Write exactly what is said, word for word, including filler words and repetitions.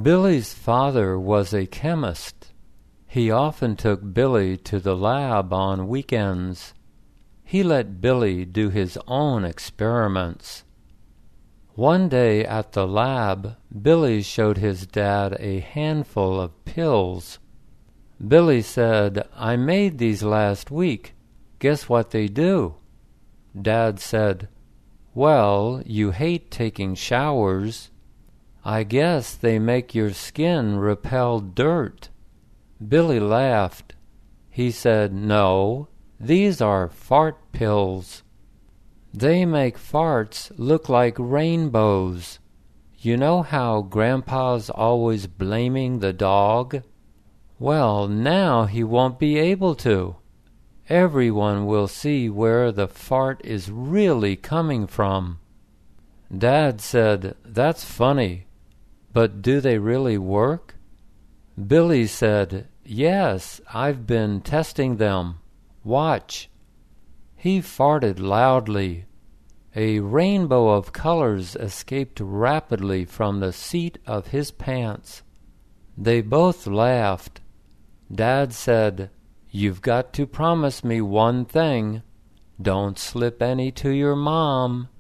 Billy's father was a chemist. He often took Billy to the lab on weekends. He let Billy do his own experiments. One day at the lab, Billy showed his dad a handful of pills. Billy said, "I made these last week. Guess what they do?" Dad said, "Well, you hate taking showers. I guess they make your skin repel dirt." Billy laughed. He said, "No, these are fart pills. They make farts look like rainbows. You know how Grandpa's always blaming the dog? Well, now he won't be able to. Everyone will see where the fart is really coming from." Dad said, "That's funny, but do they really work?" Billy said, "Yes, I've been testing them. Watch." He farted loudly. A rainbow of colors escaped rapidly from the seat of his pants. They both laughed. Dad said, "You've got to promise me one thing. Don't slip any to your mom."